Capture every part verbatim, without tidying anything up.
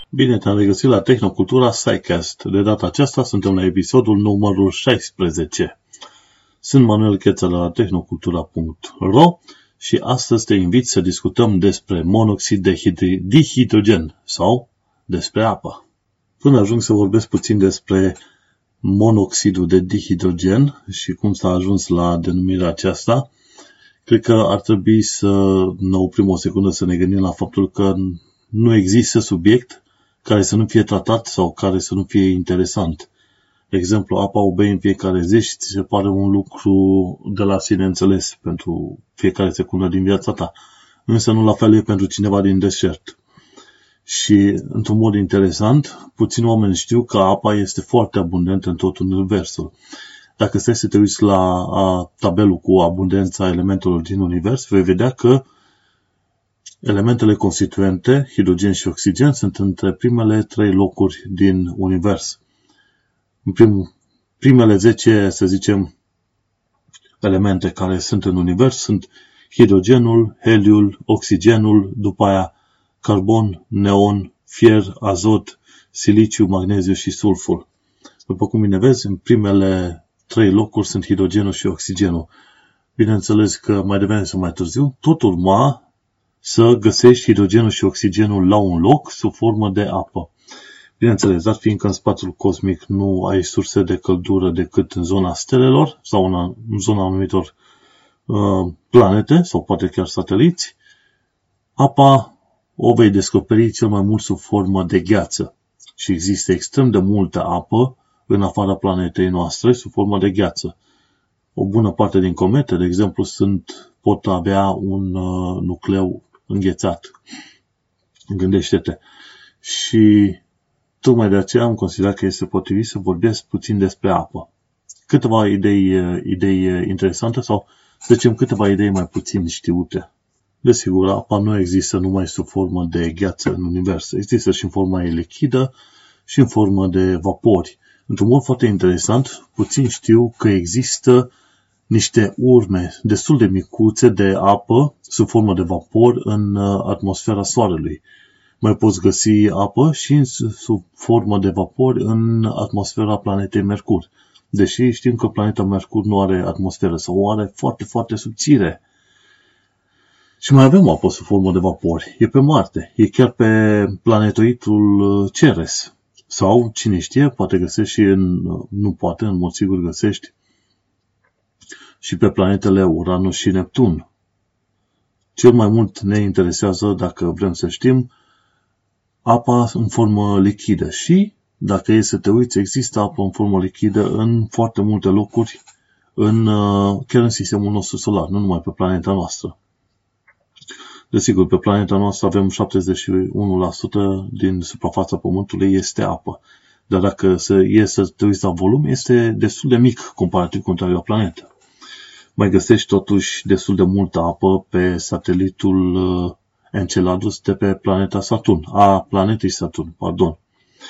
Bine te-am regăsit la Tehnocultura SciCast. De data aceasta suntem la episodul numărul șaisprezece. Sunt Manuel Cheța de la tehnocultura punct ro și astăzi te invit să discutăm despre monoxid de hidri- dihidrogen sau despre apă. Până ajung să vorbesc puțin despre monoxidul de dihidrogen și cum s-a ajuns la denumirea aceasta, cred că ar trebui să ne oprim o secundă să ne gândim la faptul că nu există subiect care să nu fie tratat sau care să nu fie interesant. De exemplu, apa o bei în fiecare zi și ți se pare un lucru de la sine înțeles pentru fiecare secundă din viața ta. Însă nu la fel e pentru cineva din deșert. Și, într-un mod interesant, puțini oameni știu că apa este foarte abundentă în tot universul. Dacă stai să te uiți la a, tabelul cu abundența elementelor din univers, vei vedea că elementele constituente, hidrogen și oxigen, sunt între primele trei locuri din univers. În prim, primele zece, să zicem, elemente care sunt în univers sunt hidrogenul, heliul, oxigenul, după aia carbon, neon, fier, azot, siliciu, magneziu și sulfur. După cum bine vezi, în primele trei locuri sunt hidrogenul și oxigenul. Bineînțeles că mai devreme sau mai târziu, tot urma să găsești hidrogenul și oxigenul la un loc sub formă de apă. Bineînțeles, dar fiindcă în spațiul cosmic nu ai surse de căldură decât în zona stelelor sau în, în zona anumitor uh, planete sau poate chiar sateliți, apa o vei descoperi cel mai mult sub formă de gheață. Și există extrem de multă apă în afara planetei noastre sub formă de gheață. O bună parte din comete, de exemplu, sunt, pot avea un uh, nucleu înghețat. Gândește-te. Și tocmai de aceea am considerat că este potrivit să vorbesc puțin despre apă. Câteva idei, idei interesante sau, să zicem, câteva idei mai puțin știute. Desigur, apa nu există numai sub formă de gheață în univers. Există și în forma lichidă și în formă de vapori. Într-un mod foarte interesant, puțin știu că există niște urme destul de micuțe de apă sub formă de vapor în atmosfera Soarelui. Mai poți găsi apă și sub formă de vapor în atmosfera planetei Mercur. Deși știm că planeta Mercur nu are atmosferă sau o are foarte, foarte subțire. Și mai avem apă sub formă de vapor. E pe Marte. E chiar pe planetoidul Ceres. Sau, cine știe, poate găsești și în, nu poate, în mod sigur găsești și pe planetele Uranus și Neptun. Cel mai mult ne interesează, dacă vrem să știm, apa în formă lichidă. Și, dacă e să te uiți, există apă în formă lichidă în foarte multe locuri, în, chiar în sistemul nostru solar, nu numai pe planeta noastră. Desigur, pe planeta noastră avem șaptezeci și unu la sută din suprafața Pământului este apă. Dar dacă e să te uiți la volum, este destul de mic comparativ cu întreaga planetă. Mai găsești totuși destul de multă apă pe satelitul Enceladus de pe planeta Saturn, a planetei Saturn, pardon.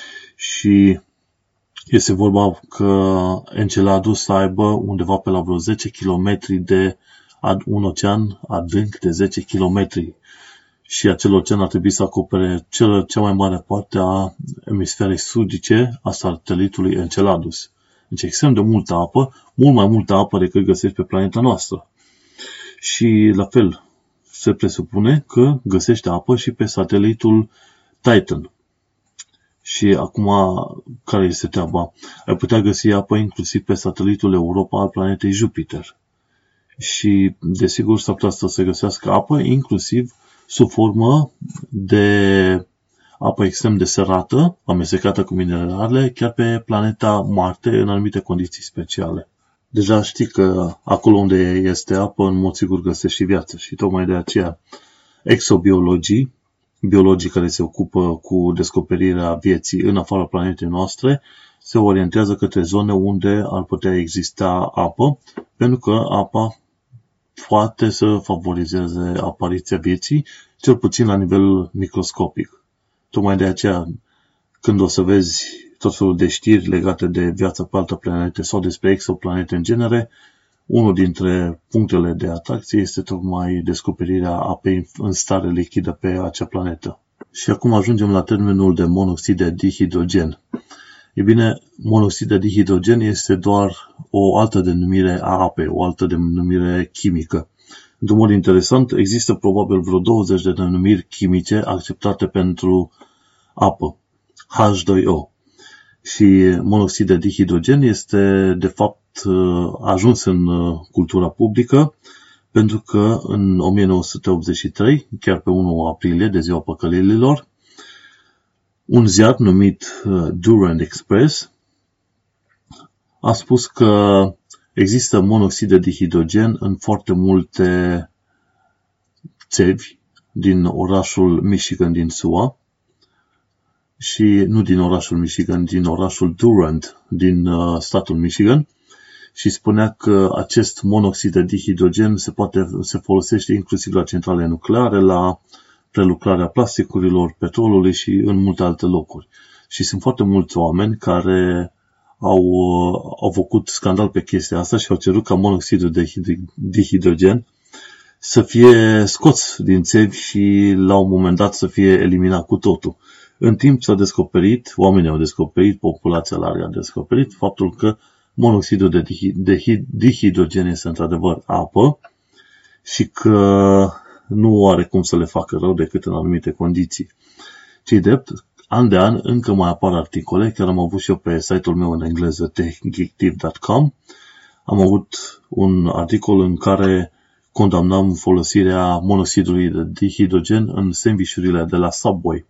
Și este vorba că Enceladus să aibă undeva pe la vreo zece kilometri de un ocean adânc de zece kilometri. Și acel ocean ar trebui să acopere cea, cea mai mare parte a emisferei sudice a satelitului Enceladus. Deci extrem de multă apă, mult mai multă apă decât găsești pe planeta noastră. Și la fel, se presupune că găsești apă și pe satelitul Titan. Și acum, care este treaba? Ai putea găsi apă inclusiv pe satelitul Europa al planetei Jupiter. Și, desigur, s-ar putea să se găsească apă, inclusiv sub formă de apă extrem de serată, amestecată cu minerale, chiar pe planeta Marte, în anumite condiții speciale. Deja știi că acolo unde este apă, în mod sigur găsești și viață. Și tocmai de aceea exobiologii, biologii care se ocupă cu descoperirea vieții în afara planetei noastre, se orientează către zone unde ar putea exista apă, pentru că apa poate să favorizeze apariția vieții, cel puțin la nivel microscopic. Tocmai de aceea, când o să vezi tot felul de știri legate de viața pe altă planete sau despre exoplanete în genere, unul dintre punctele de atracție este tocmai descoperirea apei în stare lichidă pe acea planetă. Și acum ajungem la termenul de monoxid de dihidrogen. E bine, monoxid de dihidrogen este doar o altă denumire a apei, o altă denumire chimică. Într-un mod interesant, există probabil vreo douăzeci de denumiri chimice acceptate pentru apă, H doi O. Și monoxid de dihidrogen este, de fapt, ajuns în cultura publică pentru că în o mie nouă sute optzeci și trei, chiar pe unu aprilie, de ziua păcălililor, un ziar numit Durand Express a spus că există monoxid de dihidrogen în foarte multe țevi din orașul Michigan din S U A și nu din orașul Michigan, din orașul Durand din uh, statul Michigan și spunea că acest monoxid de dihidrogen se poate se folosește inclusiv la centrale nucleare, la prelucrarea plasticurilor, petrolului și în multe alte locuri. Și sunt foarte mulți oameni care au, au făcut scandal pe chestia asta și au cerut ca monoxidul de dihidrogen să fie scos din țevi și la un moment dat să fie eliminat cu totul. În timp s-a descoperit, oamenii au descoperit, populația largă a descoperit faptul că monoxidul de dihidrogen este într-adevăr apă și că nu are cum să le facă rău decât în anumite condiții. Ci drept, an de an încă mai apar articole, chiar am avut și eu pe site-ul meu în engleză tech geek tip dot com, am avut un articol în care condamnam folosirea monoxidului de dihidrogen în sandvișurile de la Subway.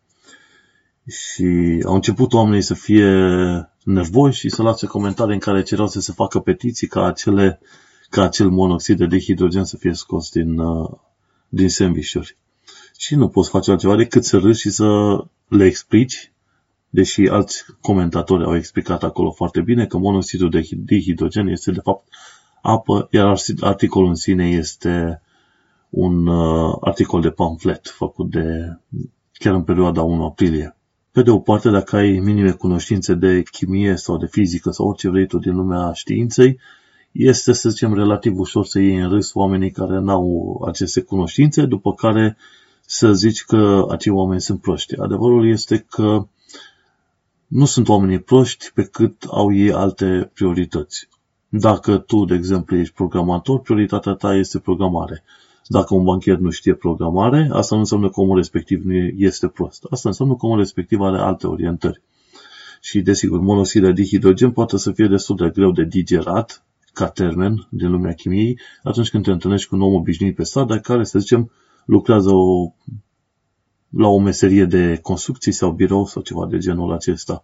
Și au început oamenii să fie nervoși și să lase comentarii în care cereau să se facă petiții ca, acele, ca acel monoxid de dihidrogen să fie scos din, din sandvișuri. Și nu poți face altceva decât să râzi și să le explici, deși alți comentatori au explicat acolo foarte bine că monoxidul de dihidrogen este de fapt apă, iar articolul în sine este un uh, articol de pamflet făcut de chiar în perioada unu aprilie. Pe de o parte, dacă ai minime cunoștințe de chimie sau de fizică sau orice vrei tu din lumea științei, este, să zicem, relativ ușor să iei în râs oamenii care n-au aceste cunoștințe, după care să zici că acei oameni sunt proști. Adevărul este că nu sunt oamenii proști pe cât au ei alte priorități. Dacă tu, de exemplu, ești programator, prioritatea ta este programare. Dacă un bancher nu știe programare, asta nu înseamnă că omul respectiv nu este prost. Asta înseamnă că omul respectiv are alte orientări. Și, desigur, monoxid de dihidrogen poate să fie destul de greu de digerat, ca termen din lumea chimiei, atunci când te întâlnești cu un om obișnuit pe stradă, care, să zicem, lucrează o, la o meserie de construcții sau birou sau ceva de genul acesta.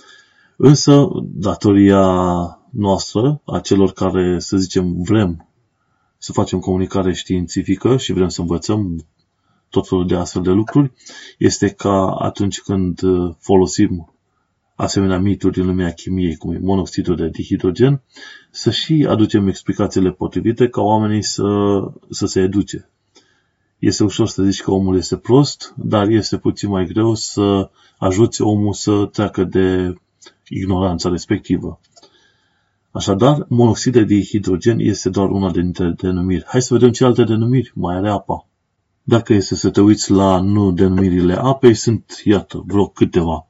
Însă, datoria noastră, a celor care, să zicem, vrem să facem comunicare științifică și vrem să învățăm tot felul de astfel de lucruri, este ca atunci când folosim asemenea mituri din lumea chimiei, cum e monoxidul de dihidrogen, să și aducem explicațiile potrivite ca oamenii să, să se educe. Este ușor să zici că omul este prost, dar este puțin mai greu să ajuți omul să treacă de ignoranța respectivă. Așadar, monoxid de dihidrogen este doar una dintre denumiri. Hai să vedem ce alte denumiri mai are apa. Dacă este să te uiți la nu denumirile apei, sunt, iată, vreo câteva.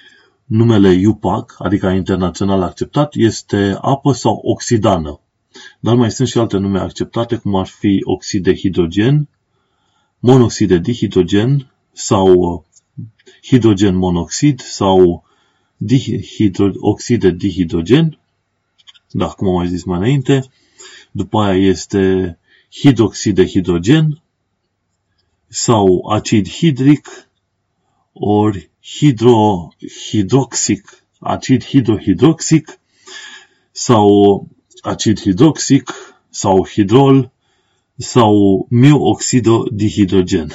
Numele U P A C, adică internațional acceptat, este apă sau oxidană. Dar mai sunt și alte nume acceptate, cum ar fi oxid de hidrogen, monoxid de dihidrogen sau hidrogen monoxid sau dihidro- oxid de dihidrogen. Da, cum am mai zis mai înainte. După aia este hidroxid de hidrogen sau acid hidric ori hidro, hidroxic, acid hidrohidroxic sau acid hidroxic sau hidrol sau mioxidodihidrogen.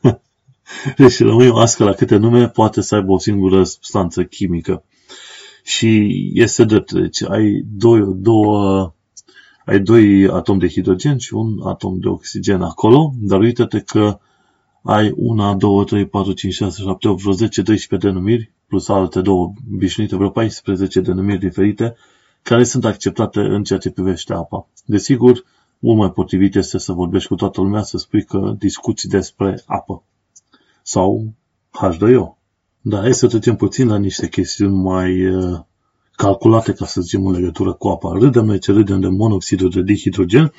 Deci rămâi o ască la câte nume poate să aibă o singură substanță chimică. Și este drept. Deci ai două, două, ai doi atomi de hidrogen și un atom de oxigen acolo, dar uite-te că ai unu, doi, trei, patru, cinci, șase, șapte, opt, vreo zece, doisprezece denumiri, plus alte două obișnuite, vreo paisprezece denumiri diferite, care sunt acceptate în ceea ce privește apa. Desigur, mult mai potrivit este să vorbești cu toată lumea, să spui că discuți despre apă. Sau H doi O. Dar hai să trecem puțin la niște chestiuni mai uh, calculate, ca să zicem, în legătură cu apa. Râdem noi ce râdem de monoxidul de dihidrogen,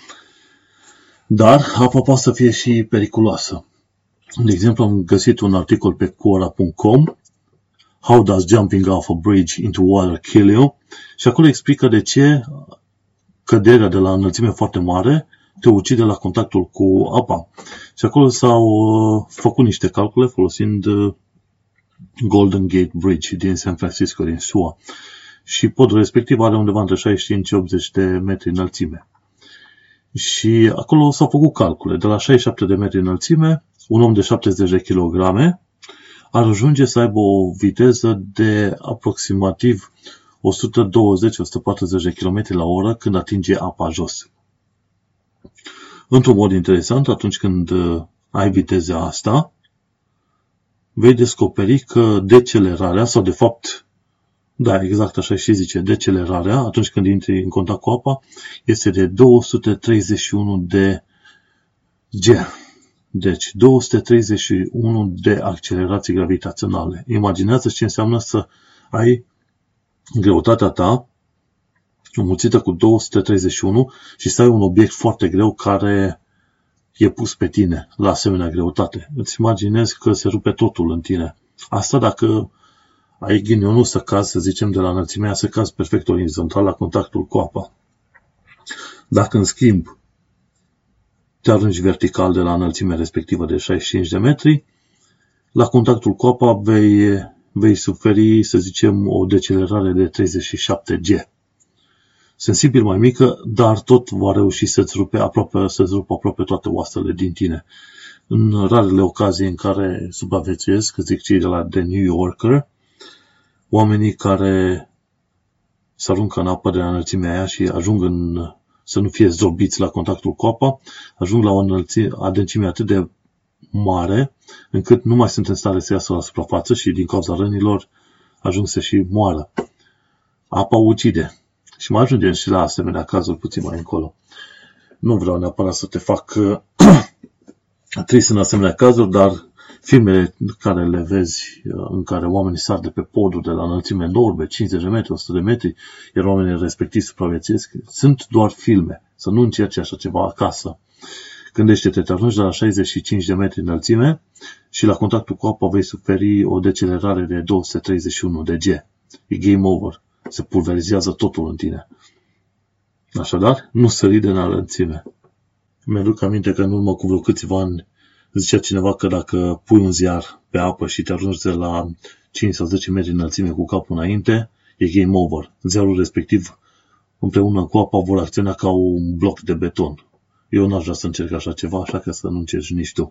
dar apa poate să fie și periculoasă. De exemplu, am găsit un articol pe Quora punct com, How does jumping off a bridge into water kill you? Și acolo explică de ce căderea de la înălțime foarte mare te ucide la contactul cu apa. Și acolo s-au făcut niște calcule folosind Golden Gate Bridge din San Francisco, din S U A. Și podul respectiv are undeva între șaizeci și cinci și optzeci de metri înălțime. Și acolo s-au făcut calcule. De la șaizeci și șapte de metri înălțime, un om de șaptezeci de kilograme ar ajunge să aibă o viteză de aproximativ o sută douăzeci - o sută patruzeci de kilometri la oră când atinge apa jos. Într-un mod interesant, atunci când ai viteza asta, vei descoperi că decelerarea, sau de fapt, da, exact așa și zice, decelerarea, atunci când intri în contact cu apa, este de două sute treizeci și unu de G. Deci, două sute treizeci și unu de accelerații gravitaționale. Imaginează ce înseamnă să ai greutatea ta înmulțită cu două sute treizeci și unu și să ai un obiect foarte greu care e pus pe tine la asemenea greutate. Îți imaginezi că se rupe totul în tine. Asta dacă ai ghinionul să cazi, să zicem, de la înălțimea să cazi perfect orizontal la contactul cu apa. Dacă, în schimb, te arunci vertical de la înălțimea respectivă de șaizeci și cinci de metri, la contactul cu apa vei, vei suferi, să zicem, o decelerare de treizeci și șapte G. Sensibil mai mică, dar tot va reuși să-ți rupe aproape, să-ți rupă aproape toate oasele din tine. În rarele ocazii în care supraviețuiesc, zic cei de la The New Yorker, oamenii care se aruncă în apă de la înălțimea aia și ajung în, să nu fie zdrobiți la contactul cu apa, ajung la o înălțime, adâncime atât de mare, încât nu mai sunt în stare să iasă la suprafață și din cauza rănilor ajung să și moară. Apa ucide. Și mai ajungem și la asemenea cazuri puțin mai încolo. Nu vreau neapărat să te fac trist în asemenea cazuri, dar filmele care le vezi, în care oamenii sar de pe poduri de la înălțime enorme, cincizeci de metri, o sută de metri, iar oamenii respectiv supraviețuiesc, sunt doar filme. Să nu încerci așa ceva acasă. Gândește-te, te arunci de la șaizeci și cinci de metri înălțime și la contactul cu apa vei suferi o decelerare de două sute treizeci și unu de G. E game over. Se pulverizează totul în tine. Așadar, nu sări de înălțime. Mi-aduc aminte că în urmă cu vreo câțiva ani zicea cineva că dacă pui un ziar pe apă și te ajungi de la cinci sau zece metri înălțime cu capul înainte, e game over. Ziarul respectiv împreună cu apa vor acționa ca un bloc de beton. Eu n-aș vrea să încerc așa ceva, așa că să nu încerci nici tu.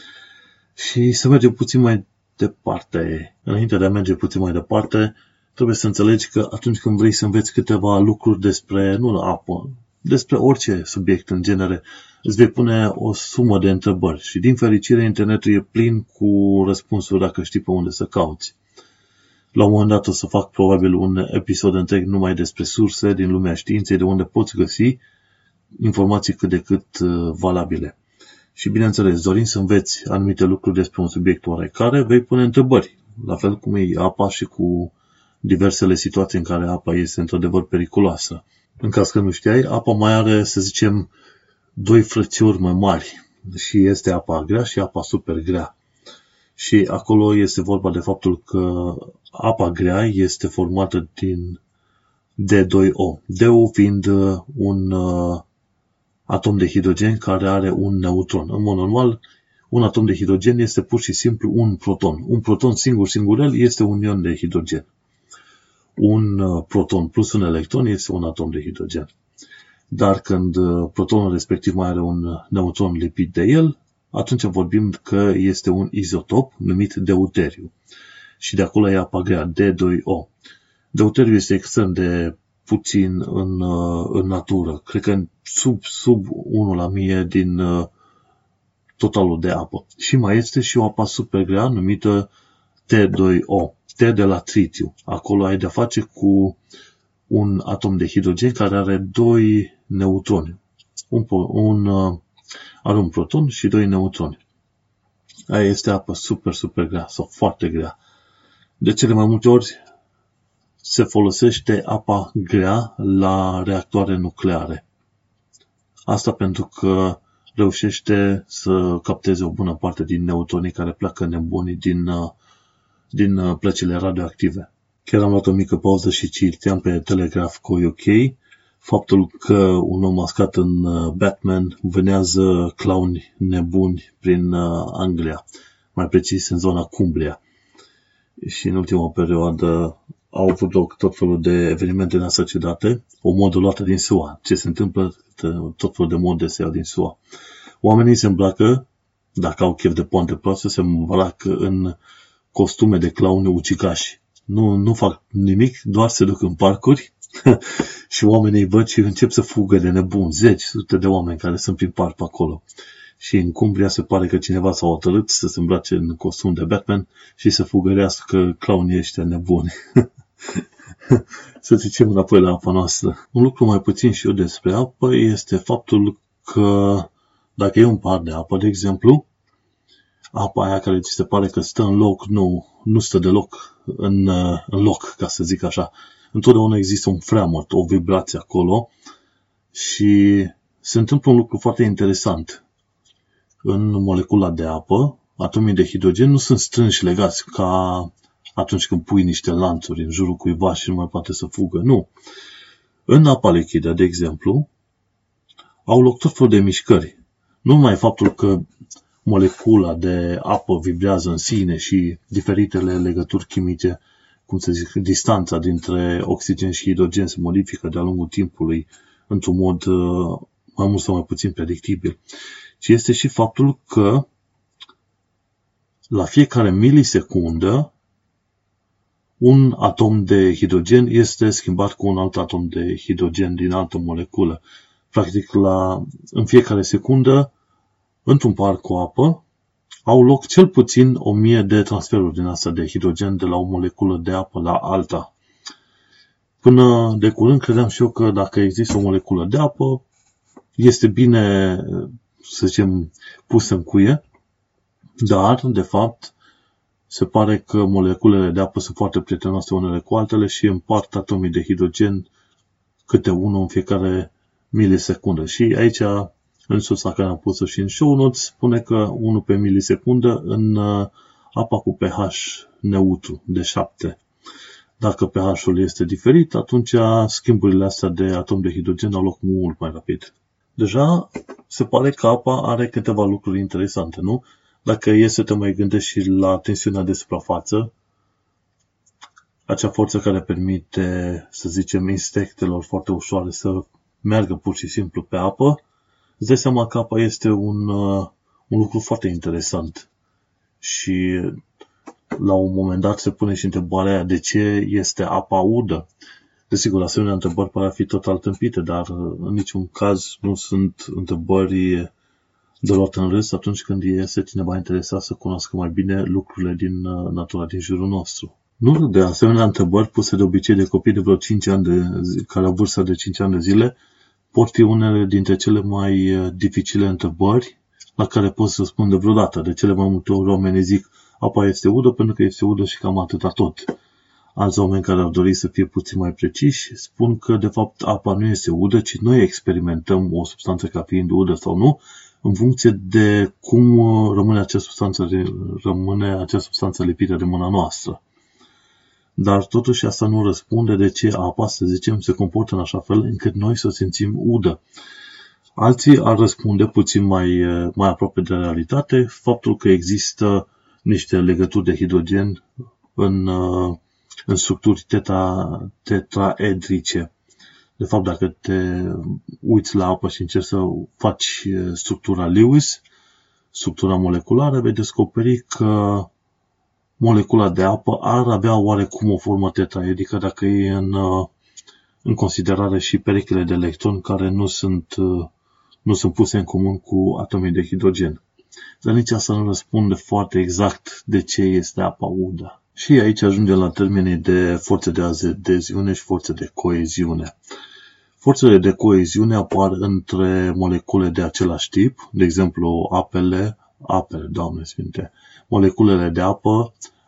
Și să mergem puțin mai departe. Înainte de a merge puțin mai departe, trebuie să înțelegi că atunci când vrei să înveți câteva lucruri despre, nu la apă, despre orice subiect în genere, îți vei pune o sumă de întrebări și din fericire internetul e plin cu răspunsuri dacă știi pe unde să cauți. La un moment dat o să fac probabil un episod întreg numai despre surse din lumea științei de unde poți găsi informații cât de cât valabile. Și bineînțeles, dorind să înveți anumite lucruri despre un subiect oarecare, vei pune întrebări, la fel cum e apa și cu diversele situații în care apa este într-adevăr periculoasă. În caz că nu știai, apa mai are, să zicem, doi frățiori mai mari și este apa grea și apa super grea. Și acolo este vorba de faptul că apa grea este formată din D doi O. D-ul fiind un uh, atom de hidrogen care are un neutron. În mod normal, un atom de hidrogen este pur și simplu un proton. Un proton singur, singurel, este un ion de hidrogen. Un proton plus un electron este un atom de hidrogen. Dar când protonul respectiv mai are un neutron lipit de el, atunci vorbim că este un izotop numit deuteriu. Și de acolo e apa grea, D doi O. Deuteriu este extrem de puțin în, în natură. Cred că sub, sub unu la mie din totalul de apă. Și mai este și o apă super grea numită T doi O. T de la tritiu. Acolo ai de-a face cu un atom de hidrogen care are doi neutroni. Un, un, are un proton și doi neutroni. Aia este apă super, super grea sau foarte grea. De cele mai multe ori se folosește apa grea la reactoare nucleare. Asta pentru că reușește să capteze o bună parte din neutronii care pleacă nebunii din, din plăcile radioactive. Chiar am luat o mică pauză și citeam pe Telegraph co U K faptul că un om mascat în Batman vânează clowni nebuni prin Anglia, mai precis în zona Cumbria. Și în ultima perioadă au avut loc tot felul de evenimente neasociate, o modă luată din S U A. Ce se întâmplă? Tot felul de mode se iau din S U A. Oamenii se îmbracă, dacă au chef de poante proaste, se îmbracă în costume de clown ucigași. Nu, nu fac nimic, doar se duc în parcuri și oamenii îi văd și încep să fugă de nebun. Zeci, sute de oameni care sunt prin parc pe acolo. Și în Cumbria se pare că cineva s-a hotărât să se îmbrace în costum de Batman și să fugărească clownii ăștia nebuni. Să zicem înapoi la apa noastră. Un lucru mai puțin și eu despre apă este faptul că dacă e un pahar de apă, de exemplu, apa aia care ți se pare că stă în loc, nu, nu stă deloc în, în loc, ca să zic așa. Întotdeauna există un freamăt, o vibrație acolo și se întâmplă un lucru foarte interesant. În molecula de apă, atomii de hidrogen nu sunt strânși legați ca atunci când pui niște lanțuri în jurul cuiva și nu mai poate să fugă. Nu. În apa lichidă, de exemplu, au loc tot felul de mișcări. Nu numai faptul că molecula de apă vibrează în sine și diferitele legături chimice, cum să zic, distanța dintre oxigen și hidrogen se modifică de-a lungul timpului într-un mod mai mult sau mai puțin predictibil, ci este și faptul că la fiecare milisecundă un atom de hidrogen este schimbat cu un alt atom de hidrogen din altă moleculă. Practic, la, în fiecare secundă, într-un pahar cu apă, au loc cel puțin o mie de transferuri din asta de hidrogen de la o moleculă de apă la alta. Până de curând credeam și eu că dacă există o moleculă de apă, este bine, să zicem, pusă în cuie, dar, de fapt, se pare că moleculele de apă sunt foarte prietenoase unele cu altele și împart atomii de hidrogen câte unul în fiecare milisecundă. Și aici, în sursa care am pus-o și în show notes, spune că unu pe milisecundă în apa cu pH neutru de șapte. Dacă pH-ul este diferit, atunci schimburile astea de atom de hidrogen au loc mult mai rapid. Deja se pare că apa are câteva lucruri interesante, nu? Dacă e să te mai gândești și la tensiunea de suprafață, acea forță care permite, să zicem, insectelor foarte ușoare să meargă pur și simplu pe apă, îți dai seama că apa este un, un lucru foarte interesant. Și la un moment dat se pune și întrebarea aia de ce este apa udă. Desigur, asemenea întrebări par a fi total tâmpite, dar în niciun caz nu sunt întrebări de luat în râs atunci când este cineva interesat să cunoască mai bine lucrurile din natura din jurul nostru. Nu de asemenea întrebări puse de obicei de copii de vreo cinci ani de zi, care au vârsta de cinci ani de zile, pot fi unele dintre cele mai dificile întrebări la care poți răspunde vreodată. De cele mai multe ori oamenii zic apa este udă pentru că este udă și cam atâta tot. Alți oameni care ar dori să fie puțin mai preciși spun că de fapt apa nu este udă, ci noi experimentăm o substanță ca fiind udă sau nu, în funcție de cum rămâne acea substanță, rămâne acea substanță lipită de mâna noastră. Dar totuși asta nu răspunde de ce apa, să zicem, se comportă în așa fel încât noi să o simțim udă. Alții ar răspunde puțin mai, mai aproape de realitate faptul că există niște legături de hidrogen în, în structuri teta, tetraedrice. De fapt, dacă te uiți la apă și încerci să faci structura Lewis, structura moleculară, vei descoperi că molecula de apă ar avea oarecum o formă tetraedică dacă e în, în considerare și perechile de electroni care nu sunt, nu sunt puse în comun cu atomii de hidrogen. Dar nici asta nu răspunde foarte exact de ce este apa udă. Și aici ajungem la termenii de forțe de adeziune și forțe de coeziune. Forțele de coeziune apar între molecule de același tip, de exemplu apele apele, Doamne Sfinte. Moleculele de apă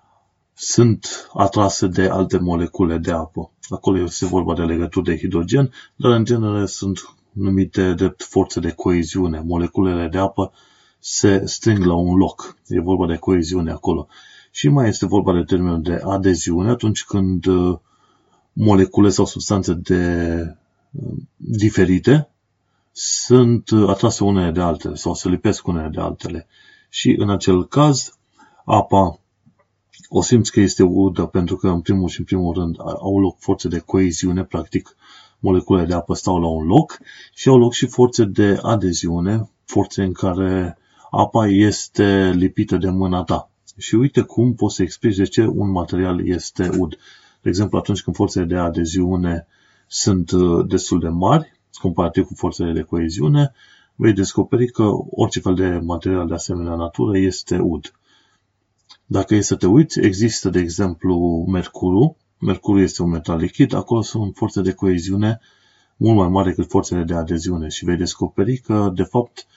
sunt atrase de alte molecule de apă. Acolo este vorba de legături de hidrogen, dar în genere sunt numite drept forțe de coeziune. Moleculele de apă se strâng la un loc. E vorba de coeziune acolo. Și mai este vorba de termenul de adeziune, atunci când molecule sau substanțe de diferite sunt atrase unele de altele sau se lipesc unele de altele. Și în acel caz, apa o simți că este udă pentru că în primul și în primul rând au loc forțe de coeziune, practic moleculele de apă stau la un loc și au loc și forțe de adeziune, forțe în care apa este lipită de mâna ta. Și uite cum poți să explici de ce un material este ud. De exemplu, atunci când forțele de adeziune sunt destul de mari, comparativ cu forțele de coeziune, vei descoperi că orice fel de material de asemenea natură este ud. Dacă e să te uiți, există, de exemplu, mercurul. Mercurul este un metal lichid, acolo sunt forțe de coeziune mult mai mari decât forțele de adeziune și vei descoperi că, de fapt,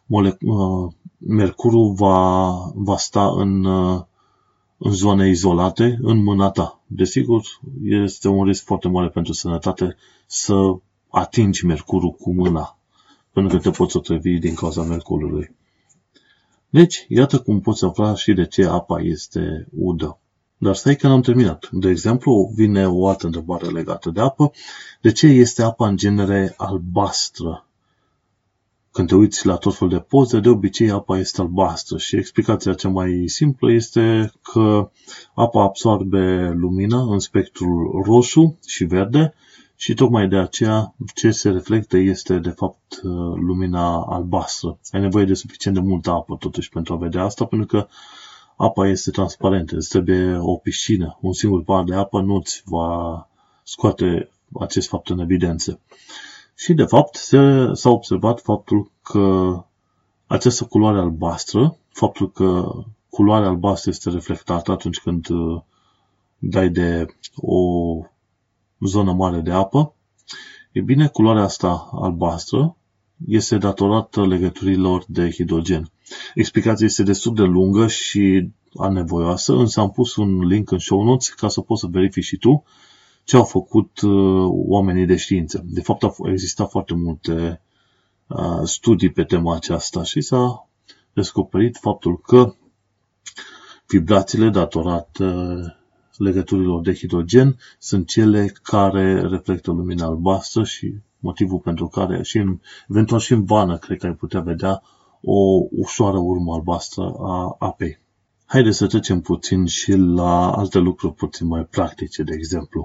mercurul va, va sta în, în zone izolate, în mâna ta. Desigur, este un risc foarte mare pentru sănătate să atingi mercurul cu mâna, pentru că te poți otrăvi din cauza mercurului. Deci, iată cum poți afla și de ce apa este udă. Dar stai că n-am terminat. De exemplu, vine o altă întrebare legată de apă. De ce este apa în genere albastră? Când te uiți la tot felul de poze, de obicei apa este albastră și explicația cea mai simplă este că apa absorbe lumina în spectrul roșu și verde și tocmai de aceea ce se reflectă este de fapt lumina albastră. Ai nevoie de suficient de multă apă totuși pentru a vedea asta, pentru că apa este transparentă, îți trebuie o piscină. Un singur pahar de apă nu îți va scoate acest fapt în evidență. Și de fapt s-a observat faptul că această culoare albastră, faptul că culoarea albastră este reflectată atunci când dai de o zonă mare de apă, e bine, culoarea asta albastră este datorată legăturilor de hidrogen. Explicația este destul de lungă și anevoioasă, însă am pus un link în show notes ca să poți să verifici și tu ce au făcut uh, oamenii de știință. De fapt, au existat foarte multe uh, studii pe tema aceasta și s-a descoperit faptul că vibrațiile datorate legăturilor de hidrogen sunt cele care reflectă lumina albastră și motivul pentru care, și în, eventual și în vană, cred că ai putea vedea o ușoară urmă albastră a apei. Haideți să trecem puțin și la alte lucruri puțin mai practice, de exemplu.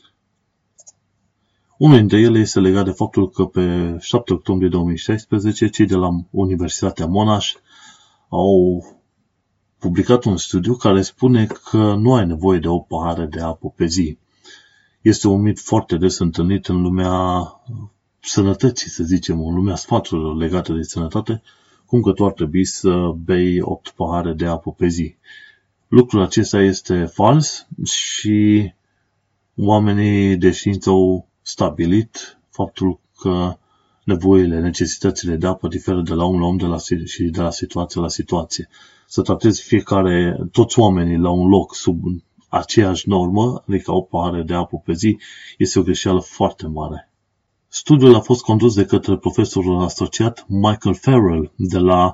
Unul dintre ele este legat de faptul că pe șapte octombrie două mii șaisprezece cei de la Universitatea Monash au publicat un studiu care spune că nu ai nevoie de o pahară de apă pe zi. Este un mit foarte des întâlnit în lumea sănătății, să zicem, în lumea sfaturilor legate de sănătate, cum că tu ar trebui să bei opt pahare de apă pe zi. Lucrul acesta este fals și oamenii de știință au stabilit faptul că nevoile, necesitățile de apă diferă de la om la om de la, și de la situație la situație. Să tratezi fiecare, toți oamenii la un loc sub aceeași normă, adică o pahare de apă pe zi, este o greșeală foarte mare. Studiul a fost condus de către profesorul asociat Michael Farrell de la,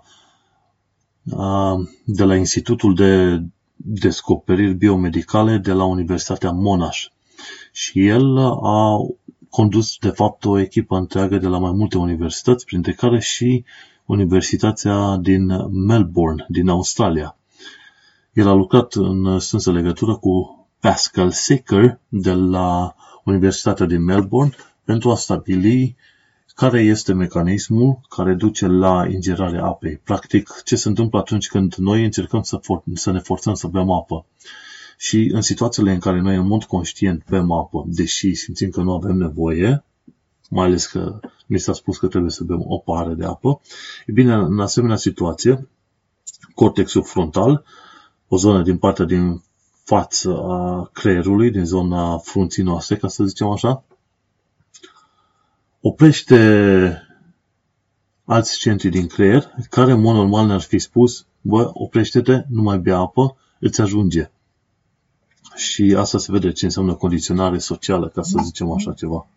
de la Institutul de Descoperiri Biomedicale de la Universitatea Monash. Și el a condus, de fapt, o echipă întreagă de la mai multe universități, printre care și Universitatea din Melbourne, din Australia. El a lucrat în strânsă legătură cu Pascal Secker de la Universitatea din Melbourne pentru a stabili care este mecanismul care duce la ingerarea apei. Practic, ce se întâmplă atunci când noi încercăm să, for- să ne forțăm să bem apă. Și în situațiile în care noi în mod conștient bem apă, deși simțim că nu avem nevoie, mai ales că mi s-a spus că trebuie să bem o pahară de apă, e bine, în asemenea situație, cortexul frontal, o zonă din partea din față a creierului, din zona frunții noastre, ca să zicem așa, oprește alți centri din creier care, în mod normal, ne-ar fi spus, bă, oprește-te, nu mai bea apă, îți ajunge. Și asta se vede ce înseamnă condiționare socială, ca să zicem așa ceva.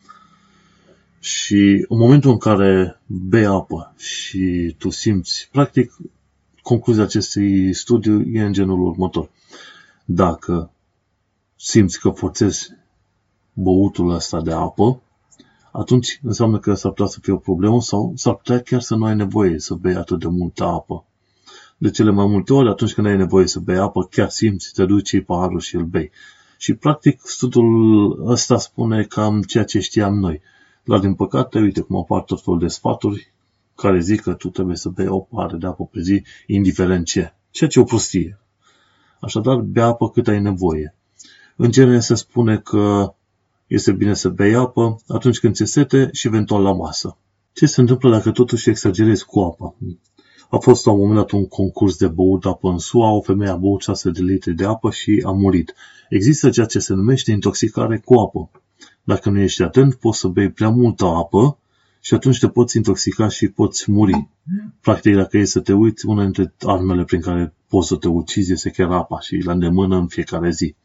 Și în momentul în care bei apă și tu simți, practic, concluzia acestui studiu e în genul următor. Dacă simți că forțezi băutul ăsta de apă, atunci înseamnă că s-ar putea să fie o problemă sau s-ar putea chiar să nu ai nevoie să bei atât de multă apă. De cele mai multe ori, atunci când ai nevoie să bei apă, chiar simți, te duci, iei paharul și îl bei. Și practic studiul ăsta spune cam ceea ce știam noi. Dar din păcate, uite cum apar tot felul de sfaturi care zic că tu trebuie să bei o pahară de apă pe zi, indiferent ce. Ceea ce e o prostie. Așadar, bea apă cât ai nevoie. În genere se spune că este bine să bei apă atunci când ți-e sete și eventual la masă. Ce se întâmplă dacă totuși exagerezi cu apa? A fost la un moment dat un concurs de băut apă în S U A, o femeie a băut șase de litri de apă și a murit. Există ceea ce se numește intoxicare cu apă. Dacă nu ești atent, poți să bei prea multă apă și atunci te poți intoxica și poți muri. Practic, dacă e să te uiți, una dintre armele prin care poți să te ucizi este chiar apa și la îndemână în fiecare zi.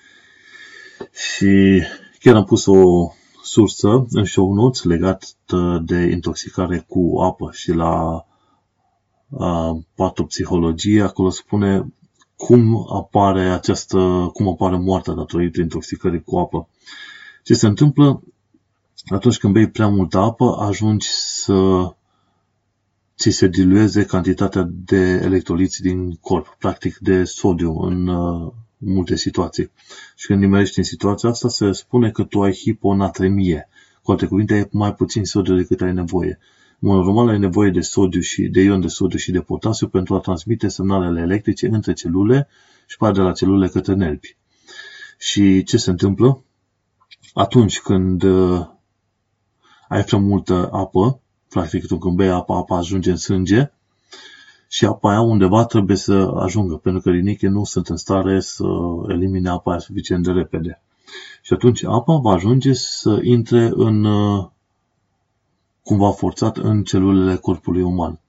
Și chiar am pus o sursă în show notes legat de intoxicare cu apă și la uh, patopsihologie, acolo spune cum apare această, cum apare moartea datorită intoxicării cu apă. Ce se întâmplă? Atunci când bei prea multă apă, ajungi să ți se dilueze cantitatea de electroliți din corp, practic de sodiu în uh, multe situații. Și când nimerești în situația asta, se spune că tu ai hiponatremie. Cu alte cuvinte, ai mai puțin sodiu decât ai nevoie. În mod normal, ai nevoie de sodiu și de ion de sodiu și de potasiu pentru a transmite semnalele electrice între celule și pe de la celule către nervi. Și ce se întâmplă? Atunci când uh, ai prea multă apă, practic tu când bei apă, apa ajunge în sânge și apa aia undeva trebuie să ajungă, pentru că rinichii nu sunt în stare să elimine apa aia suficient de repede. Și atunci apa va ajunge să intre în, uh, cumva forțat în celulele corpului uman.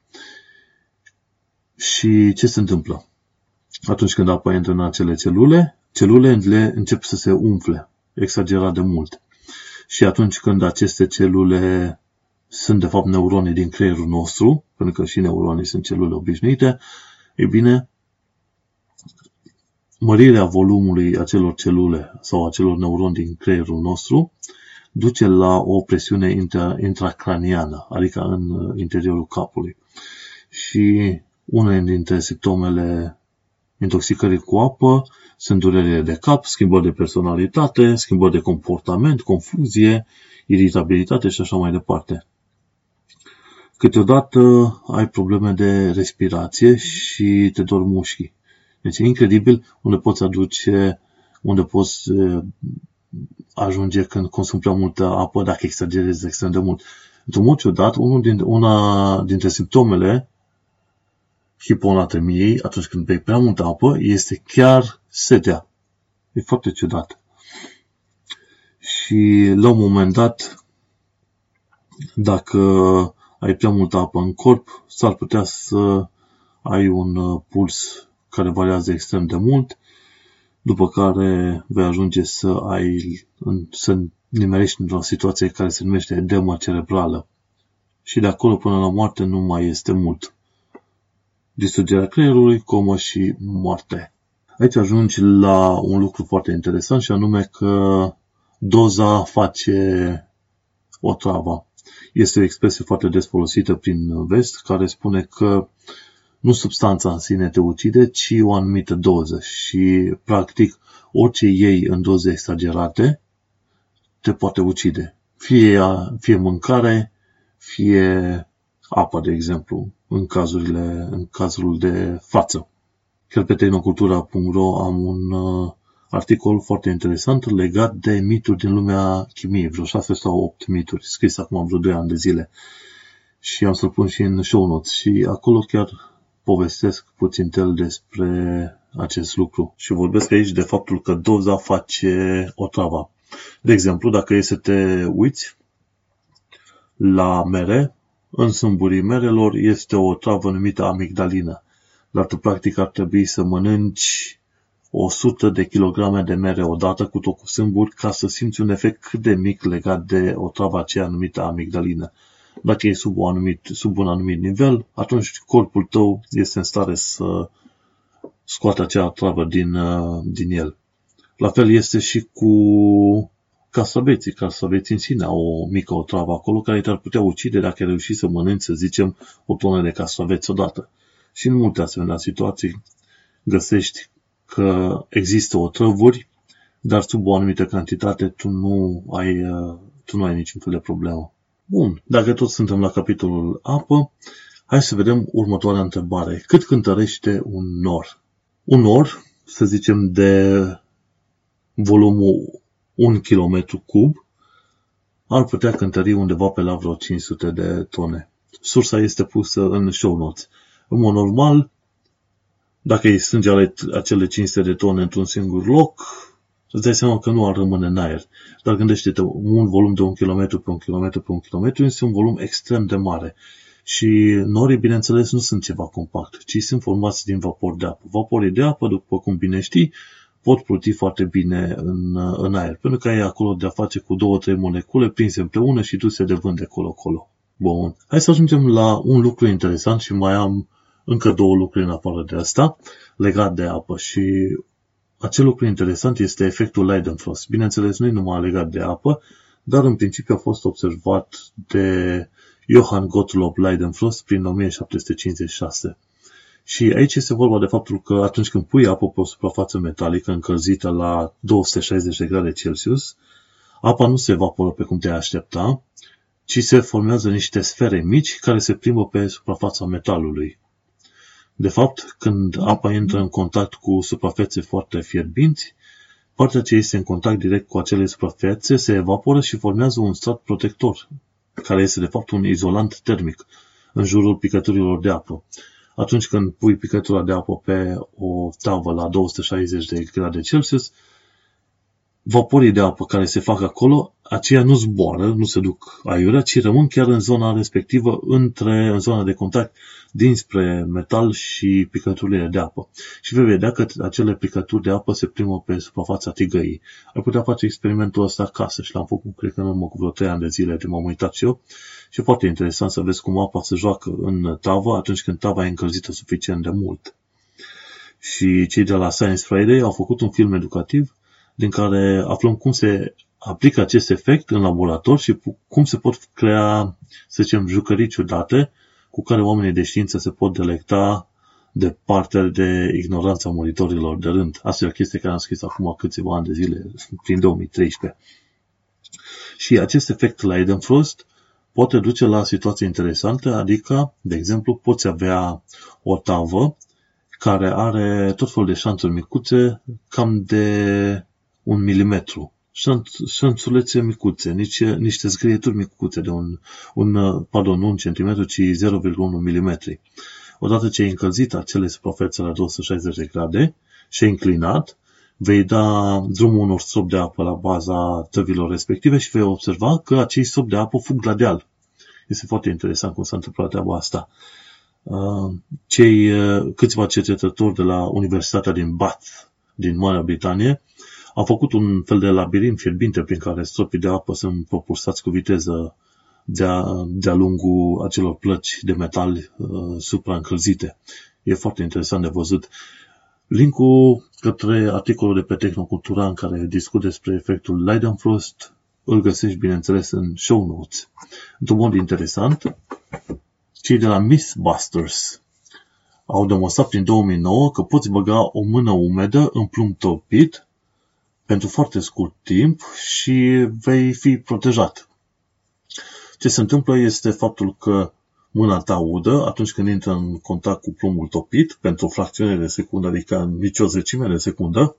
Și ce se întâmplă? Atunci când apa intră în acele celule, celulele încep să se umfle exagerat de mult. Și atunci când aceste celule sunt de fapt neuronii din creierul nostru, pentru că și neuronii sunt celule obișnuite, e bine, mărirea volumului acelor celule sau acelor neuroni din creierul nostru duce la o presiune intracraniană, adică în interiorul capului. Și una dintre simptomele intoxicării cu apă sunt durerile de cap, schimbări de personalitate, schimbări de comportament, confuzie, iritabilitate și așa mai departe. Câteodată ai probleme de respirație și te dor mușchii. Deci e incredibil unde poți aduce, unde poți ajunge când consumi prea multă apă dacă exagerezi extrem de mult. Într-un mod ciudat, unul din, una dintre simptomele hiponatremiei, atunci când bei prea multă apă, este chiar setea. E foarte ciudat. Și la un moment dat, dacă ai prea multă apă în corp, s-ar putea să ai un puls care variază extrem de mult, după care vei ajunge să ai, să nimerești într-o situație care se numește edemă cerebrală. Și de acolo până la moarte nu mai este mult. Distrugerea creierului, comă și moarte. Aici ajungi la un lucru foarte interesant și anume că doza face otrava. Este o expresie foarte des folosită prin vest care spune că nu substanța în sine te ucide, ci o anumită doză și practic orice iei în doze exagerate te poate ucide. Fie, fie mâncare, fie apă, de exemplu, în cazurile, în cazul de față. Chiar pe tehnocultura punct ro am un uh, articol foarte interesant legat de mituri din lumea chimiei, vreo șase sau opt mituri, scris acum vreo doi ani de zile. Și am să-l pun și în show notes și acolo chiar povestesc puțin tel despre acest lucru. Și vorbesc aici de faptul că doza face otrava. De exemplu, dacă e să te uiți la mere, în sâmburii merelor este o travă numită amigdalină. Dar tu practic ar trebui să mănânci o sută de kilograme de mere odată cu tot cu sâmburi ca să simți un efect cât de mic legat de o travă aceea numită amigdalină. Dacă e sub, un anumit, sub un anumit nivel, atunci corpul tău este în stare să scoată acea travă din, din el. La fel este și cu castraveții. Castraveții în sine au o mică o travă acolo care te-ar putea ucide dacă ai reușit să mănânci, să zicem, o tonă de castraveți odată. Și în multe asemenea situații găsești că există otrăvuri, dar sub o anumită cantitate tu nu ai, tu nu ai niciun fel de problemă. Bun, dacă tot suntem la capitolul apă, hai să vedem următoarea întrebare. Cât cântărește un nor? Un nor, să zicem, de volumul un kilometru cub, ar putea cântări undeva pe la vreo cinci sute de tone. Sursa este pusă în show notes. În mod normal, dacă îi strânge acele cinci sute de tone într-un singur loc, îți dai seama că nu ar rămâne în aer. Dar gândește-te, un volum de un kilometru pe un kilometru pe un kilometru este un volum extrem de mare. Și norii, bineînțeles, nu sunt ceva compact, ci sunt formați din vapor de apă. Vaporii de apă, după cum bine știi, pot pluti foarte bine în, în aer, pentru că ai acolo de-a face cu două, trei molecule prinse împreună și duse de vânt de colo-colo. Bun. Hai să ajungem la un lucru interesant și mai am încă două lucruri în afară de asta, legat de apă. Și acel lucru interesant este efectul Leidenfrost. Bineînțeles, nu e numai legat de apă, dar în principiu a fost observat de Johann Gottlob Leidenfrost prin o mie șapte sute cincizeci și șase. Și aici este vorba de faptul că atunci când pui apă pe o suprafață metalică încălzită la două sute șaizeci de grade Celsius, apa nu se evaporă pe cum te-ai aștepta, ci se formează niște sfere mici care se plimbă pe suprafața metalului. De fapt, când apa intră în contact cu suprafețe foarte fierbinți, partea ce este în contact direct cu acele suprafețe se evaporă și formează un strat protector, care este de fapt un izolant termic în jurul picăturilor de apă. Atunci când pui picătura de apă pe o tavă la două sute șaizeci de grade Celsius, vaporii de apă care se fac acolo, aceia nu zboară, nu se duc aiurea, ci rămân chiar în zona respectivă, între, în zona de contact dinspre metal și picăturile de apă. Și vei vedea că acele picături de apă se plimbă pe suprafața tigăii. Ai putea face experimentul ăsta acasă și l-am făcut, cred că în urmă cu vreo trei ani de zile, de m-am uitat și eu. Și e foarte interesant să vezi cum apa se joacă în tavă atunci când tava e încălzită suficient de mult. Și cei de la Science Friday au făcut un film educativ din care aflăm cum se aplică acest efect în laborator și cum se pot crea, să zicem, jucării ciudate cu care oamenii de știință se pot delecta de partea de ignoranța monitorilor de rând. Asta e o chestie care am scris acum câțiva ani de zile, prin două mii treisprezece. Și acest efect Leidenfrost poate duce la situații interesante, adică, de exemplu, poți avea o tavă care are tot felul de șanțuri micuțe, cam de un milimetru. Șanțulețe micuțe, nici, niște zgârieturi micuțe de un, un, pardon, nu un centimetru, ci zero virgulă unu milimetri. Odată ce ai încălzit acele suprafețe la două sute șaizeci de grade și ai înclinat, vei da drumul unor stropi de apă la baza tăvilor respective și vei observa că acei stropi de apă fug la deal. Este foarte interesant cum s-a întâmplat treaba asta. Cei câțiva cercetători de la Universitatea din Bath, din Marea Britanie, au făcut un fel de labirint fierbinte prin care stropii de apă sunt propulsați cu viteză de-a, de-a lungul acelor plăci de metal uh, supraîncălzite. E foarte interesant de văzut. Linkul către articolul de pe Tehnocultura în care discut despre efectul Leidenfrost îl găsești, bineînțeles, în show notes. Într-un mod interesant, cei de la Mythbusters au demonstrat prin două mii nouă că poți băga o mână umedă în plumb topit pentru foarte scurt timp și vei fi protejat. Ce se întâmplă este faptul că mâna ta udă, atunci când intră în contact cu plumbul topit, pentru o fracțiune de secundă, adică nici o zecime de secundă,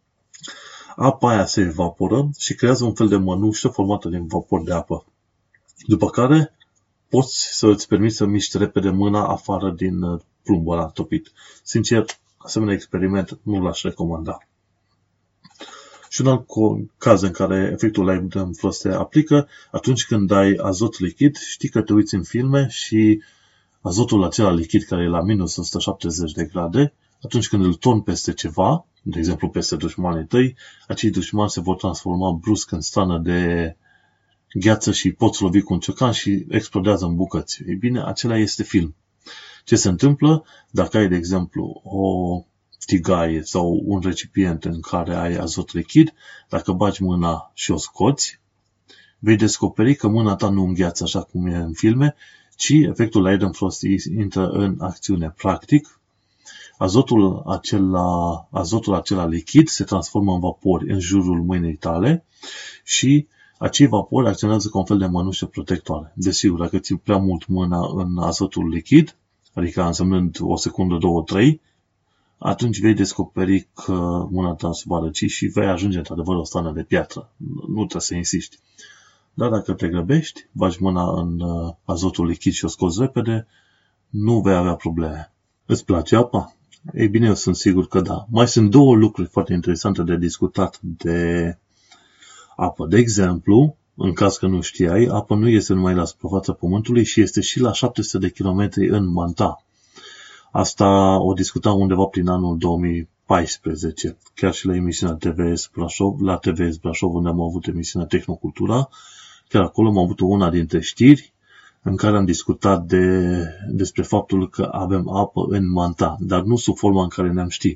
apa aia se evaporă și creează un fel de mănușă formată din vapor de apă. După care poți să îți permiți să miști repede mâna afară din plumbul ăla topit. Sincer, asemenea experiment nu l-aș recomanda. Și un alt caz în care efectul Leidenfrost se aplică, atunci când ai azot lichid, știi că te uiți în filme și azotul acela lichid care e la minus o sută șaptezeci de grade, atunci când îl torni peste ceva, de exemplu peste dușmanii tăi, acei dușmani se vor transforma brusc în strană de gheață și poți lovi cu un ciocan și explodează în bucăți. Ei bine, acela este film. Ce se întâmplă dacă ai, de exemplu, o tigaie sau un recipient în care ai azot lichid, dacă bagi mâna și o scoți, vei descoperi că mâna ta nu îngheață așa cum e în filme, ci efectul Leidenfrost intră în acțiune. Practic, azotul acela, azotul acela lichid se transformă în vapori în jurul mâinii tale și acei vapori acționează ca un fel de mănușă protectoare. Desigur, dacă ții prea mult mâna în azotul lichid, adică însemnând o secundă, două, trei, atunci vei descoperi că mâna ta se va răci și vei ajunge într-adevăr o stană de piatră. Nu trebuie să insisti. Dar dacă te grăbești, bagi mâna în azotul lichid și o scoți repede, nu vei avea probleme. Îți place apa? Ei bine, eu sunt sigur că da. Mai sunt două lucruri foarte interesante de discutat de apă. De exemplu, în caz că nu știai, apa nu este numai la suprafața Pământului și este și la șapte sute de kilometri în Manta. Asta o discutam undeva prin anul două mii paisprezece, chiar și la emisiunea T V S Brașov, la T V S Brașov, unde am avut emisiunea Tehnocultura, chiar acolo am avut una dintre știri în care am discutat de, despre faptul că avem apă în Manta, dar nu sub forma în care ne-am ști.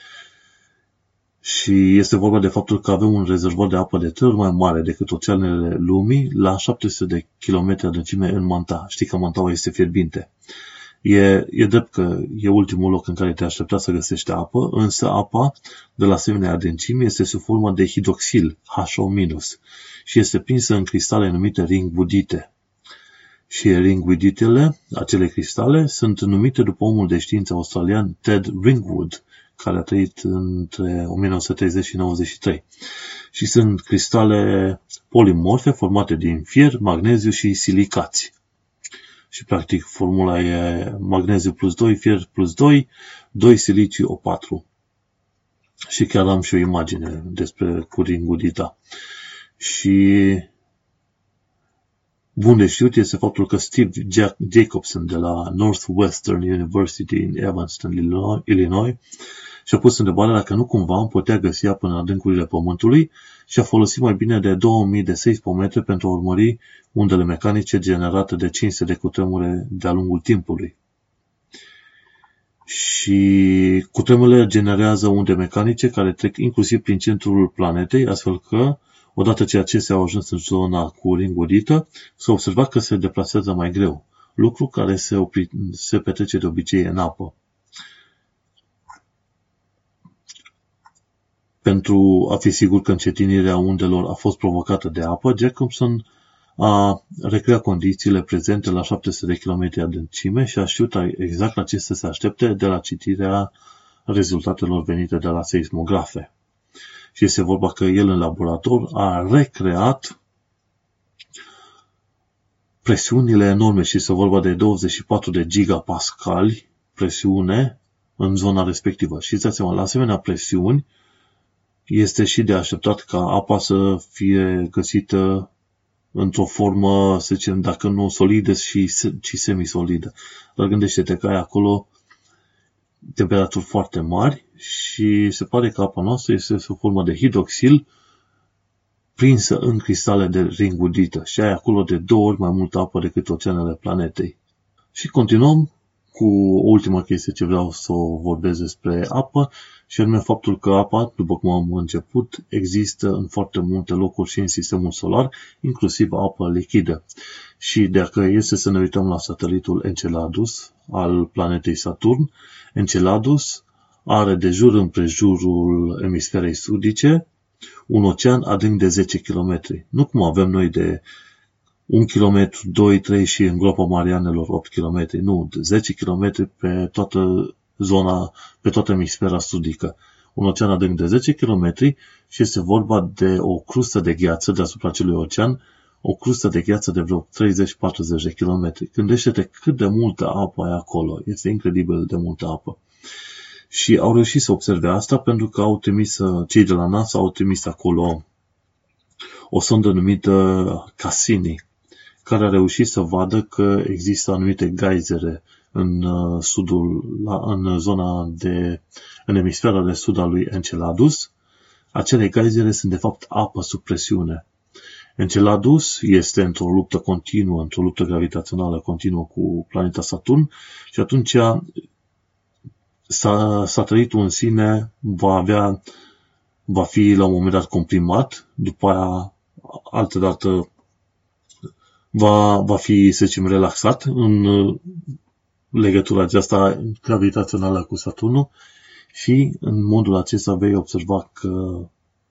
Și este vorba de faptul că avem un rezervor de apă de trei ori mai mare decât oceanele lumii la șapte sute de kilometri adâncime în Manta. Știi că Mantaua este fierbinte. E, e drept că e ultimul loc în care te aștepta să găsești apă, însă apa de la asemenea adâncimi este sub formă de hidroxil, H O minus, și este prinsă în cristale numite ringwoodite. Și ringwooditele, acele cristale, sunt numite după omul de știință australian Ted Ringwood, care a trăit între o mie nouă sute treizeci și nouăzeci și trei. Și sunt cristale polimorfe formate din fier, magneziu și silicați. Și practic formula e magneziu plus doi, fier plus doi, doi siliciu O patru. Și chiar am și o imagine despre cu ringwoodita. Și bun de știut este faptul că Steve Jacobson de la Northwestern University în Evanston, Illinois, și-a pus întrebarea dacă nu cumva am putea găsi apă în adâncurile Pământului și a folosit mai bine de două mii de seismometri pentru a urmări undele mecanice generate de cinci sute de cutremure de-a lungul timpului. Și cutremurele generează unde mecanice care trec inclusiv prin centrul planetei, astfel că, odată ce acestea au ajuns în zona cu ringwoodită, s-a observat că se deplasează mai greu, lucru care se, opri, se petrece de obicei în apă. Pentru a fi sigur că încetinirea undelor a fost provocată de apă, Jacobson a recreat condițiile prezente la șapte sute de kilometri adâncime și a știut exact la ce să se aștepte de la citirea rezultatelor venite de la seismografe. Și este vorba că el în laborator a recreat presiunile enorme și este vorba de douăzeci și patru de gigapascali presiune în zona respectivă. Și îți seama, la asemenea presiuni este și de așteptat ca apa să fie găsită într-o formă, să zicem, dacă nu solidă, ci semisolidă. Dar gândește-te că ai acolo temperaturi foarte mari și se pare că apa noastră este sub formă de hidroxil prinsă în cristale de ringwoodită și ai acolo de două ori mai multă apă decât oceanele planetei. Și continuăm cu o ultimă chestie ce vreau să o vorbesc despre apă, și anume faptul că apa, după cum am început, există în foarte multe locuri și în sistemul solar, inclusiv apă lichidă. Și dacă este să ne uităm la satelitul Enceladus al planetei Saturn, Enceladus are de jur împrejurul emisferei sudice un ocean adânc de zece kilometri. Nu cum avem noi de un kilometru, doi, trei și în groapa Marianelor opt kilometri. Nu, de zece kilometri pe toată zona, pe toată emisfera sudică. Un ocean adânc de zece kilometri și este vorba de o crustă de gheață deasupra acelui ocean, o crustă de gheață de vreo treizeci patruzeci de kilometri. Gândește-te cât de multă apă ai acolo. Este incredibil de multă apă. Și au reușit să observe asta pentru că au trimis, cei de la NASA au trimis acolo o sondă numită Cassini, care a reușit să vadă că există anumite geizere în sudul, la, în zona de, în emisfera de sud a lui Enceladus. Acele geizere sunt de fapt apă sub presiune. Enceladus este într-o luptă continuă, într-o luptă gravitațională continuă cu planeta Saturn și atunci satelitul în sine va avea, va fi la un moment dat comprimat, după aia altă dată va, va fi, să zicem, relaxat în legătura aceasta gravitațională cu Saturnul și în modul acesta vei observa că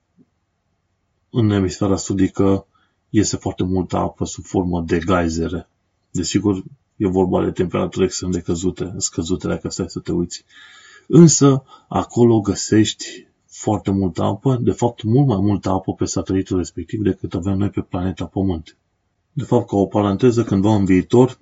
în emisfera sudică este foarte multă apă sub formă de geizere. Desigur, e vorba de temperaturi extrem de căzute, scăzute dacă stai să te uiți. Însă, acolo găsești foarte multă apă, de fapt mult mai multă apă pe satelitul respectiv decât avem noi pe planeta Pământ. De fapt, ca o paranteză, cândva în viitor,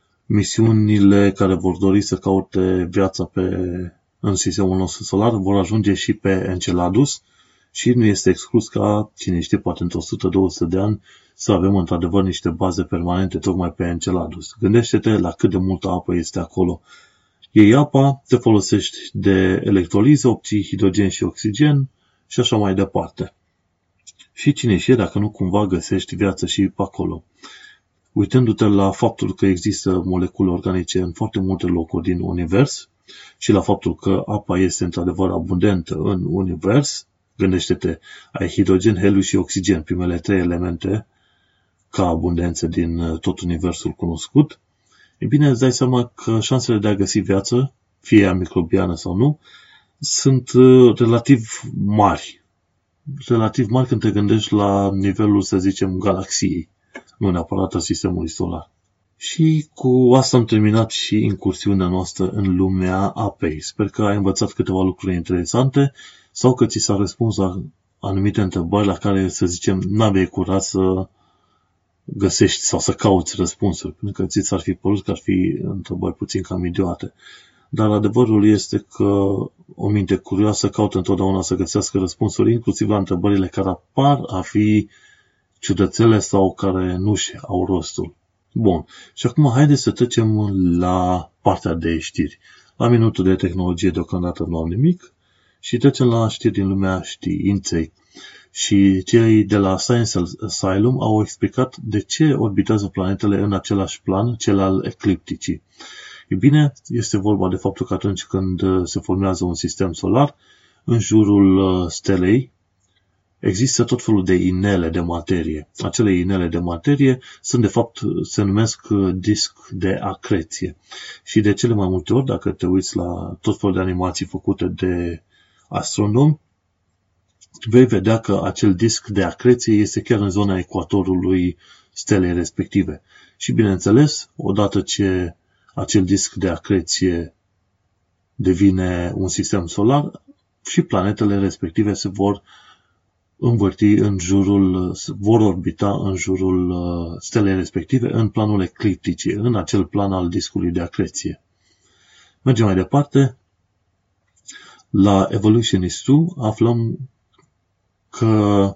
misiunile care vor dori să caute viața pe, în sistemul nostru solar vor ajunge și pe Enceladus și nu este exclus ca, cine știe, poate într-o o sută două sute de ani să avem într-adevăr niște baze permanente tocmai pe Enceladus. Gândește-te la cât de multă apă este acolo. Iei apa, te folosești de electroliză, obții hidrogen și oxigen și așa mai departe. Și cine știe dacă nu cumva găsești viață și pe acolo. Uitându-te la faptul că există molecule organice în foarte multe locuri din univers și la faptul că apa este într-adevăr abundentă în univers, gândește-te, ai hidrogen, heliu și oxigen, primele trei elemente ca abundență din tot universul cunoscut, e bine, îți dai seama că șansele de a găsi viață, fie ea microbiană sau nu, sunt relativ mari. Relativ mari când te gândești la nivelul, să zicem, galaxiei, nu neapărat a sistemului solar. Și cu asta am terminat și incursiunea noastră în lumea apei. Sper că ai învățat câteva lucruri interesante sau că ți s-a răspuns la anumite întrebări la care, să zicem, n-aveai curaj să găsești sau să cauți răspunsuri, pentru că ți s-ar fi părut că ar fi întrebări puțin cam idiote. Dar adevărul este că o minte curioasă caută întotdeauna să găsească răspunsuri, inclusiv la întrebările care apar a fi ciudățele sau care nu-și au rostul. Bun. Și acum haideți să trecem la partea de știri. La minutul de tehnologie deocamdată nu am nimic și trecem la știri din lumea științei. Și cei de la Science Asylum au explicat de ce orbitează planetele în același plan, cel al eclipticii. E bine, este vorba de faptul că atunci când se formează un sistem solar, în jurul stelei există tot felul de inele de materie. Acele inele de materie sunt, de fapt, se numesc disc de acreție. Și de cele mai multe ori, dacă te uiți la tot felul de animații făcute de astronomi, vei vedea că acel disc de acreție este chiar în zona ecuatorului stelei respective. Și, bineînțeles, odată ce acel disc de acreție devine un sistem solar, și planetele respective se vor învârti în jurul, vor orbita în jurul stelei respective în planul eclipticii, în acel plan al discului de acreție. Mergem mai departe. La Evolutionist doi aflăm că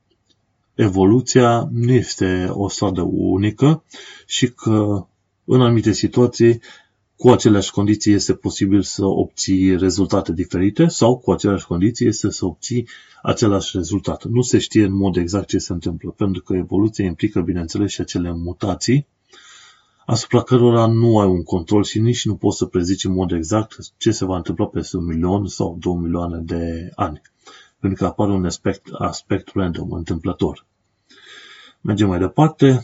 evoluția nu este o stradă unică și că în anumite situații, cu aceleași condiții este posibil să obții rezultate diferite sau cu aceleași condiții este să obții același rezultat. Nu se știe în mod exact ce se întâmplă, pentru că evoluția implică, bineînțeles, și acele mutații asupra cărora nu ai un control și nici nu poți să prezici în mod exact ce se va întâmpla peste un milion sau două milioane de ani, pentru că apare un aspect, aspect random, întâmplător. Mergem mai departe.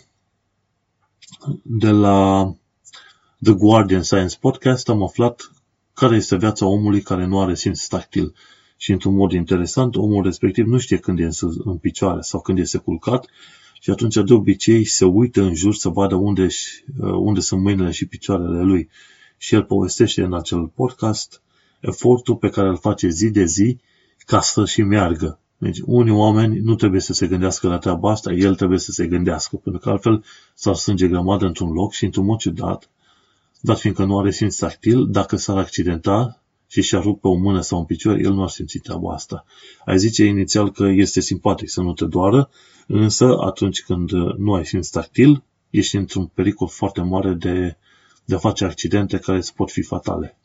De la The Guardian Science Podcast am aflat care este viața omului care nu are simț tactil. Și într-un mod interesant, omul respectiv nu știe când e în picioare sau când este culcat și atunci de obicei se uită în jur să vadă unde, unde sunt mâinile și picioarele lui. Și el povestește în acel podcast efortul pe care îl face zi de zi ca să și meargă. Deci unii oameni nu trebuie să se gândească la treaba asta, el trebuie să se gândească, pentru că altfel s-ar strânge grămadă într-un loc și într-un mod ciudat, dat fiindcă nu are simț tactil, dacă s-ar accidenta și și-ar rupe o mână sau un picior, el nu ar simți treaba asta. Ai zice inițial că este simpatic să nu te doară, însă atunci când nu ai simț tactil, ești într-un pericol foarte mare de, de a face accidente care îți pot fi fatale.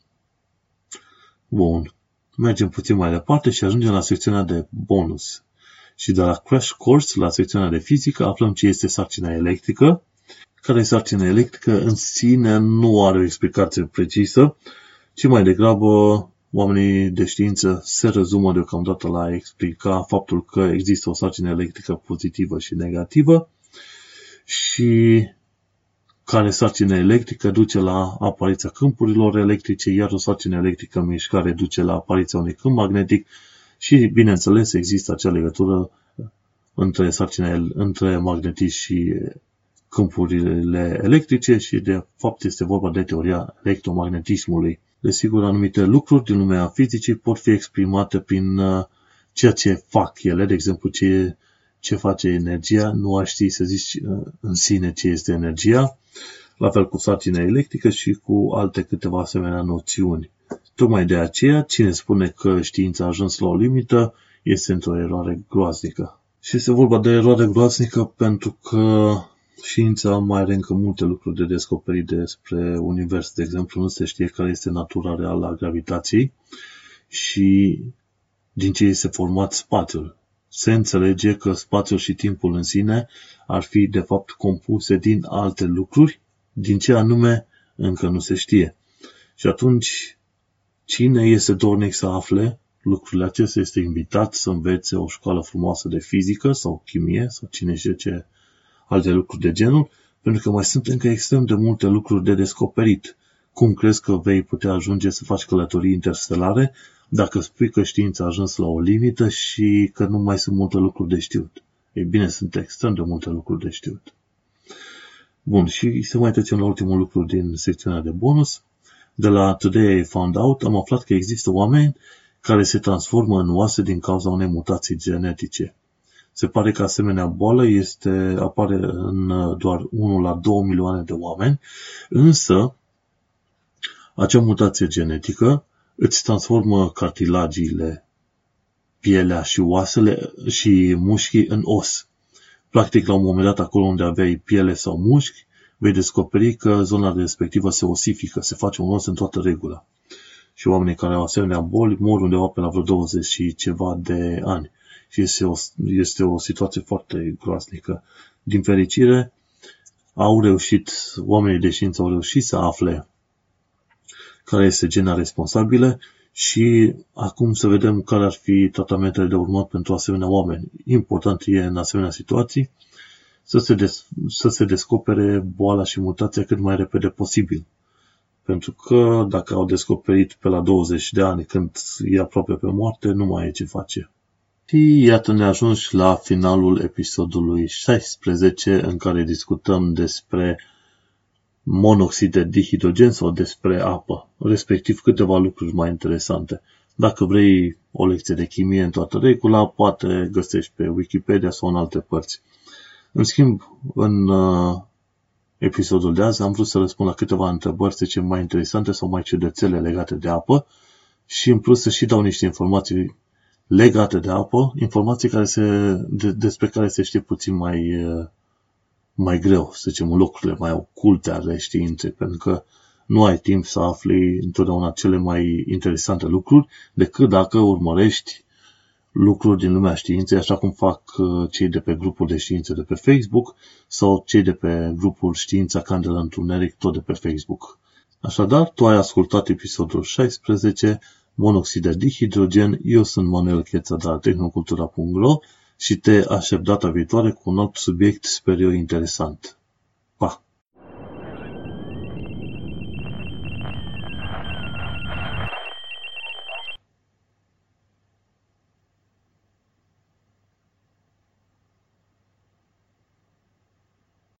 Bun. Mergem puțin mai departe și ajungem la secțiunea de bonus. Și de la Crash Course, la secțiunea de fizică, aflăm ce este sarcina electrică. Care e sarcina electrică? În sine nu are o explicație precisă, ci mai degrabă oamenii de știință se rezumă deocamdată la a explica faptul că există o sarcină electrică pozitivă și negativă și care sarcină electrică duce la apariția câmpurilor electrice, iar o sarcină electrică în mișcare duce la apariția unui câmp magnetic și, bineînțeles, există acea legătură între sarcina, între magnetism și câmpurile electrice și, de fapt, este vorba de teoria electromagnetismului. Desigur, anumite lucruri din lumea fizicii pot fi exprimate prin ceea ce fac ele, de exemplu, ce, ce face energia, nu aș ști să zici în sine ce este energia, la fel cu sarcina electrică și cu alte câteva asemenea noțiuni. Tocmai de aceea, cine spune că știința a ajuns la o limită, este într-o eroare groaznică. Și este vorba de eroare groaznică pentru că știința mai are încă multe lucruri de descoperit despre univers. De exemplu, nu se știe care este natura reală a gravitației și din ce este format spațiul. Se înțelege că spațiul și timpul în sine ar fi, de fapt, compuse din alte lucruri, din ce anume încă nu se știe. Și atunci, cine este dornic să afle lucrurile acestea este invitat să învețe o școală frumoasă de fizică sau chimie sau cine știe ce alte lucruri de genul, pentru că mai sunt încă extrem de multe lucruri de descoperit. Cum crezi că vei putea ajunge să faci călătorii interstelare dacă spui că știința a ajuns la o limită și că nu mai sunt multe lucruri de știut? Ei bine, sunt extrem de multe lucruri de știut. Bun, și să mai trecem la ultimul lucru din secțiunea de bonus. De la Today I Found Out am aflat că există oameni care se transformă în oase din cauza unei mutații genetice. Se pare că asemenea boală este, apare în doar unu la două milioane de oameni, însă acea mutație genetică îți transformă cartilagiile, pielea și oasele și mușchii în os. Practic, la un moment dat, acolo unde aveai piele sau mușchi, vei descoperi că zona respectivă se osifică, se face un os în toată regula. Și oamenii care au asemenea boli mor undeva pe la vreo douăzeci și ceva de ani. Și este o, este o situație foarte groaznică. Din fericire, au reușit, oamenii de știință au reușit să afle care este gena responsabilă și acum să vedem care ar fi tratamentele de urmat pentru asemenea oameni. Important e în asemenea situații să se, des, să se descopere boala și mutația cât mai repede posibil. Pentru că dacă au descoperit pe la douăzeci de ani când e aproape pe moarte, nu mai e ce face. Și iată ne ajungi la finalul episodului șaisprezece în care discutăm despre monoxid de dihidrogen sau despre apă, respectiv câteva lucruri mai interesante. Dacă vrei o lecție de chimie în toată regula, poate găsești pe Wikipedia sau în alte părți. În schimb, în uh, episodul de azi am vrut să răspund la câteva întrebări, să zicem, mai interesante sau mai ciudățele legate de apă și în plus să și dau niște informații legate de apă, informații care se, de, despre care se știe puțin mai, mai greu, să zicem, locurile mai oculte ale științei, pentru că nu ai timp să afli întotdeauna cele mai interesante lucruri, decât dacă urmărești lucruri din lumea științei, așa cum fac cei de pe grupul de știință de pe Facebook sau cei de pe grupul Știința Candelă Întuneric, tot de pe Facebook. Așadar, tu ai ascultat episodul șaisprezece, monoxid de dihidrogen. Eu sunt Manuel Cheța de la tehnocultura punct ro și te aștept data viitoare cu un alt subiect, sper eu, interesant.